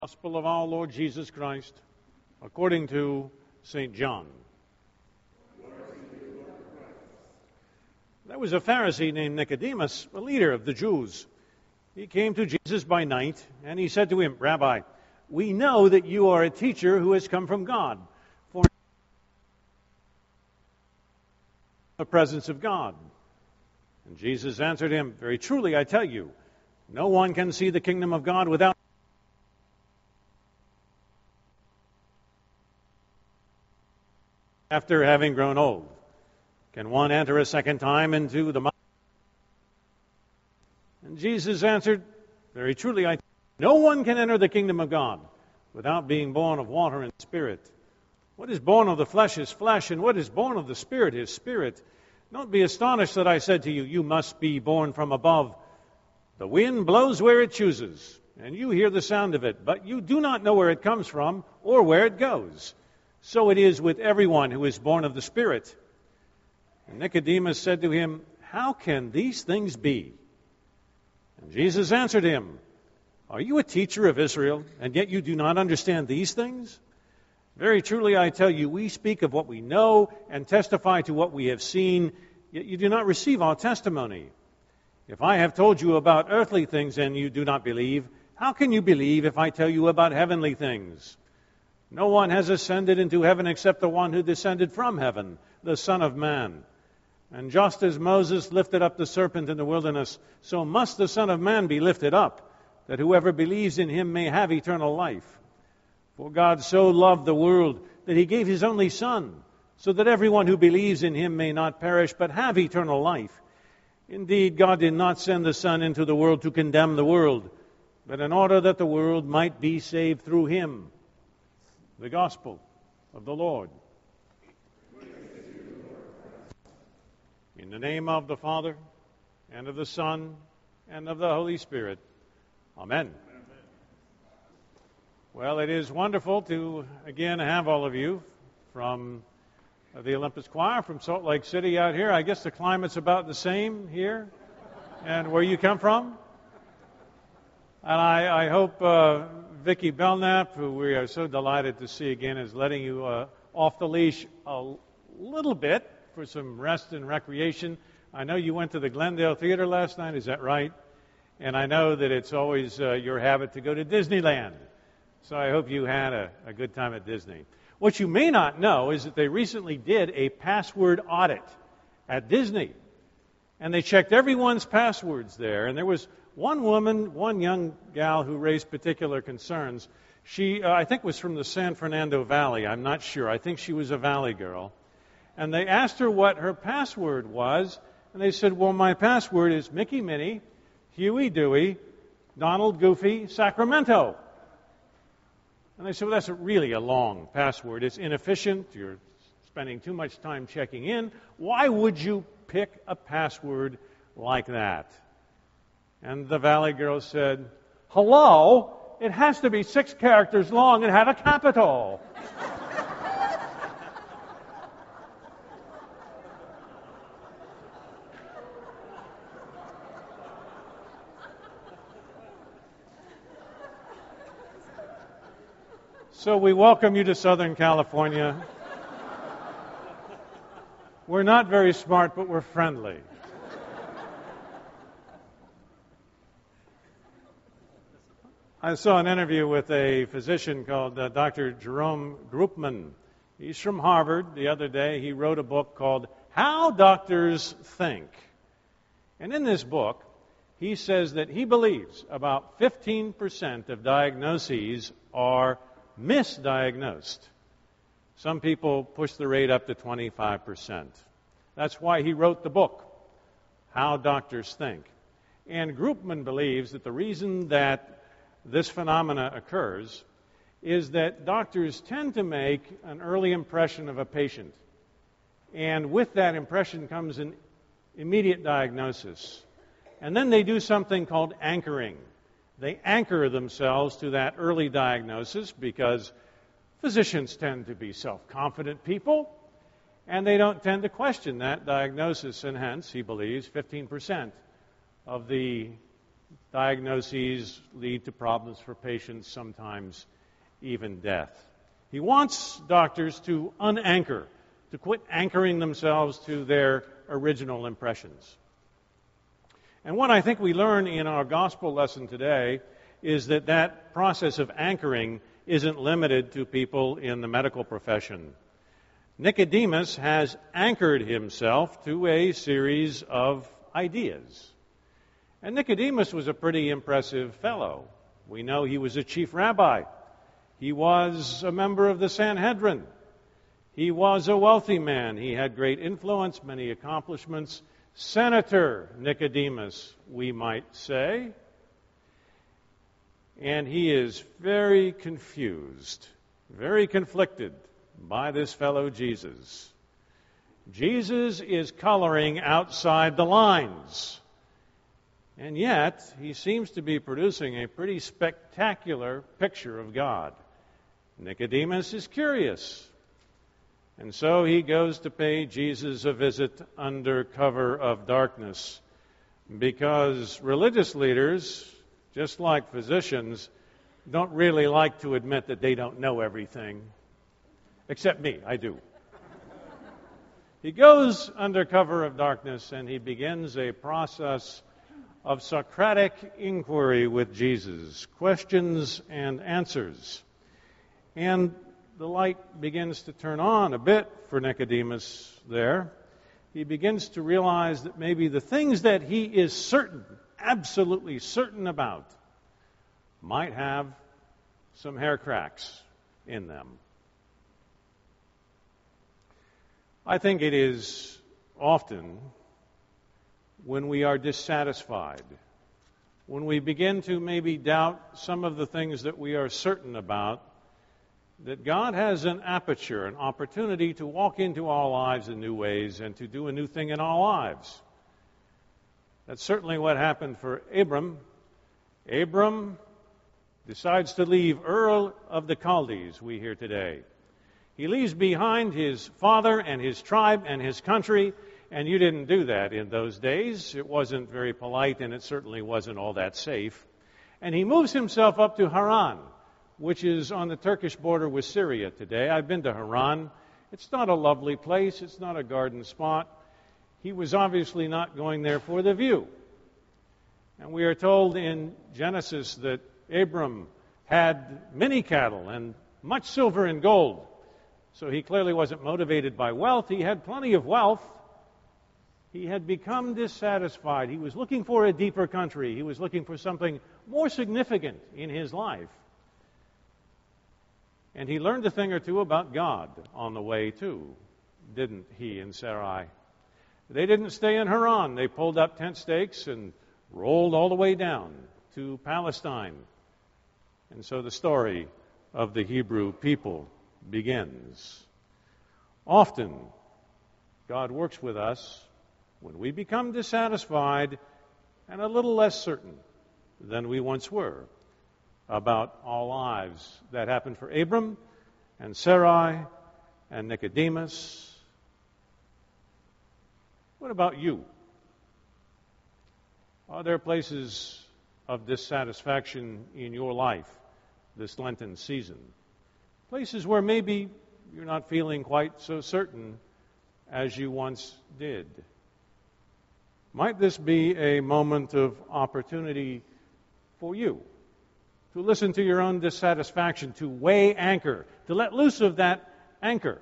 Gospel of our Lord Jesus Christ, according to St. John. There was a Pharisee named Nicodemus, a leader of the Jews. He came to Jesus by night, and he said to him, "Rabbi, we know that you are a teacher who has come from God, for the presence of God." And Jesus answered him, "Very truly I tell you, no one can see the kingdom of God without after having grown old. Can one enter a second time into the mouth?" And Jesus answered, "Very truly I tell you, no one can enter the kingdom of God without being born of water and spirit. What is born of the flesh is flesh, and what is born of the spirit is spirit. Don't be astonished that I said to you, you must be born from above. The wind blows where it chooses, and you hear the sound of it, but you do not know where it comes from or where it goes. So it is with everyone who is born of the Spirit." And Nicodemus said to him, "How can these things be?" And Jesus answered him, "Are you a teacher of Israel, and yet you do not understand these things? Very truly I tell you, we speak of what we know and testify to what we have seen, yet you do not receive our testimony. If I have told you about earthly things and you do not believe, how can you believe if I tell you about heavenly things? No one has ascended into heaven except the one who descended from heaven, the Son of Man. And just as Moses lifted up the serpent in the wilderness, so must the Son of Man be lifted up, that whoever believes in him may have eternal life. For God so loved the world that he gave his only Son, so that everyone who believes in him may not perish but have eternal life. Indeed, God did not send the Son into the world to condemn the world, but in order that the world might be saved through him." The Gospel of the Lord. In the name of the Father, and of the Son, and of the Holy Spirit. Amen. Well, it is wonderful to again have all of you from the Olympus Choir from Salt Lake City out here. I guess the climate's about the same here and where you come from. And I hope Vicki Belknap, who we are so delighted to see again, is letting you off the leash a little bit for some rest and recreation. I know you went to the Glendale Theater last night, is that right? And I know that it's always your habit to go to Disneyland. So I hope you had a good time at Disney. What you may not know is that they recently did a password audit at Disney. And they checked everyone's passwords there. And there was one woman, one young gal who raised particular concerns. She, I think, was from the San Fernando Valley. I'm not sure. I think she was a Valley girl. And they asked her what her password was. And they said, "Well, my password is Mickey Minnie, Huey Dewey, Donald Goofy, Sacramento." And they said, "Well, that's really a long password. It's inefficient. You're spending too much time checking in. Why would you pick a password like that?" And the Valley girl said, "Hello, it has to be 6 characters long and have a capital." So we welcome you to Southern California. We're not very smart, but we're friendly. I saw an interview with a physician called Dr. Jerome Groopman. He's from Harvard. The other day he wrote a book called How Doctors Think. And in this book, he says that he believes about 15% of diagnoses are misdiagnosed. Some people push the rate up to 25%. That's why he wrote the book, How Doctors Think. And Groopman believes that the reason that this phenomena occurs is that doctors tend to make an early impression of a patient. And with that impression comes an immediate diagnosis. And then they do something called anchoring. They anchor themselves to that early diagnosis because physicians tend to be self-confident people, and they don't tend to question that diagnosis. And hence, he believes, 15% of the Diagnoses lead to problems for patients, sometimes even death. He wants doctors to unanchor, to quit anchoring themselves to their original impressions. And what I think we learn in our gospel lesson today is that that process of anchoring isn't limited to people in the medical profession. Nicodemus has anchored himself to a series of ideas. And Nicodemus was a pretty impressive fellow. We know he was a chief rabbi. He was a member of the Sanhedrin. He was a wealthy man. He had great influence, many accomplishments. Senator Nicodemus, we might say. And he is very confused, very conflicted by this fellow Jesus. Jesus is coloring outside the lines. And yet, he seems to be producing a pretty spectacular picture of God. Nicodemus is curious. And so he goes to pay Jesus a visit under cover of darkness, because religious leaders, just like physicians, don't really like to admit that they don't know everything. Except me, I do. He goes under cover of darkness and he begins a process of Socratic inquiry with Jesus, questions and answers. And the light begins to turn on a bit for Nicodemus there. He begins to realize that maybe the things that he is certain, absolutely certain about, might have some hair cracks in them. I think it is often when we are dissatisfied, when we begin to maybe doubt some of the things that we are certain about, that God has an aperture, an opportunity to walk into our lives in new ways and to do a new thing in our lives. That's certainly what happened for Abram. Abram decides to leave Ur of the Chaldees, we hear today. He leaves behind his father and his tribe and his country, and you didn't do that in those days. It wasn't very polite, and it certainly wasn't all that safe. And he moves himself up to Haran, which is on the Turkish border with Syria today. I've been to Haran. It's not a lovely place. It's not a garden spot. He was obviously not going there for the view. And we are told in Genesis that Abram had many cattle and much silver and gold. So he clearly wasn't motivated by wealth. He had plenty of wealth. He had become dissatisfied. He was looking for a deeper country. He was looking for something more significant in his life. And he learned a thing or two about God on the way, too, didn't he and Sarai? They didn't stay in Haran. They pulled up tent stakes and rolled all the way down to Palestine. And so the story of the Hebrew people begins. Often, God works with us when we become dissatisfied and a little less certain than we once were about our lives. That happened for Abram and Sarai and Nicodemus. What about you? Are there places of dissatisfaction in your life this Lenten season? Places where maybe you're not feeling quite so certain as you once did. Might this be a moment of opportunity for you to listen to your own dissatisfaction, to weigh anchor, to let loose of that anchor?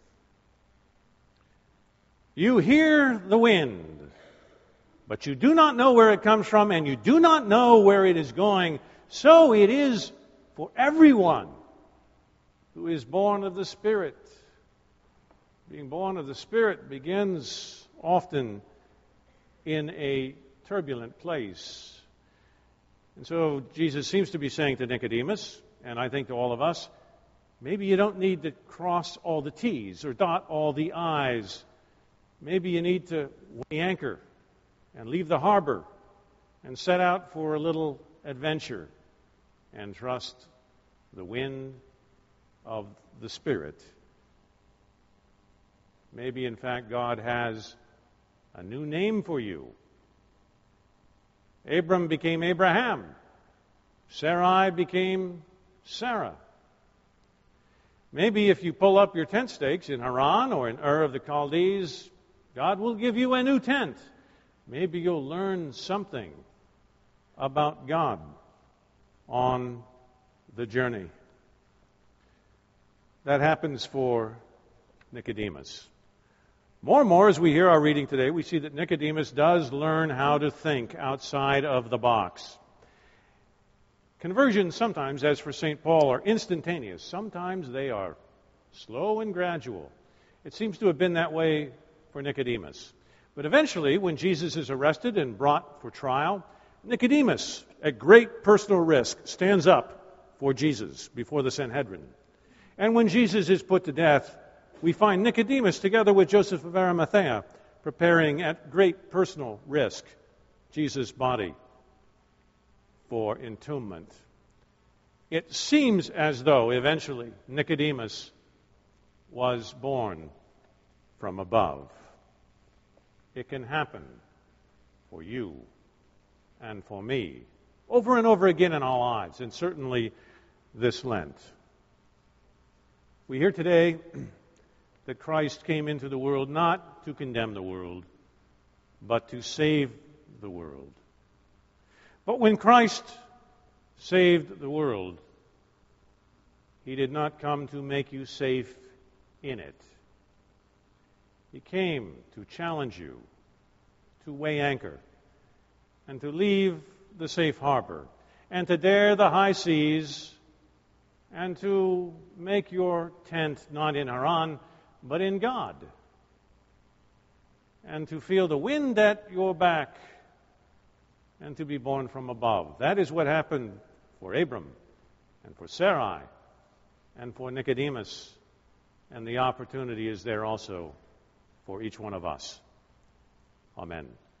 You hear the wind, but you do not know where it comes from, and you do not know where it is going. So it is for everyone who is born of the Spirit. Being born of the Spirit begins often in a turbulent place. And so Jesus seems to be saying to Nicodemus, and I think to all of us, maybe you don't need to cross all the T's or dot all the I's. Maybe you need to weigh anchor and leave the harbor and set out for a little adventure and trust the wind of the Spirit. Maybe, in fact, God has a new name for you. Abram became Abraham. Sarai became Sarah. Maybe if you pull up your tent stakes in Haran or in Ur of the Chaldees, God will give you a new tent. Maybe you'll learn something about God on the journey. That happens for Nicodemus. More and more as we hear our reading today, we see that Nicodemus does learn how to think outside of the box. Conversions sometimes, as for St. Paul, are instantaneous. Sometimes they are slow and gradual. It seems to have been that way for Nicodemus. But eventually, when Jesus is arrested and brought for trial, Nicodemus, at great personal risk, stands up for Jesus before the Sanhedrin. And when Jesus is put to death, we find Nicodemus, together with Joseph of Arimathea, preparing at great personal risk Jesus' body for entombment. It seems as though eventually Nicodemus was born from above. It can happen for you and for me over and over again in our lives, and certainly this Lent. We hear today that Christ came into the world not to condemn the world, but to save the world. But when Christ saved the world, He did not come to make you safe in it. He came to challenge you, to weigh anchor, and to leave the safe harbor, and to dare the high seas, and to make your tent not in Haran, but in God, and to feel the wind at your back, and to be born from above. That is what happened for Abram, and for Sarai, and for Nicodemus, and the opportunity is there also for each one of us. Amen.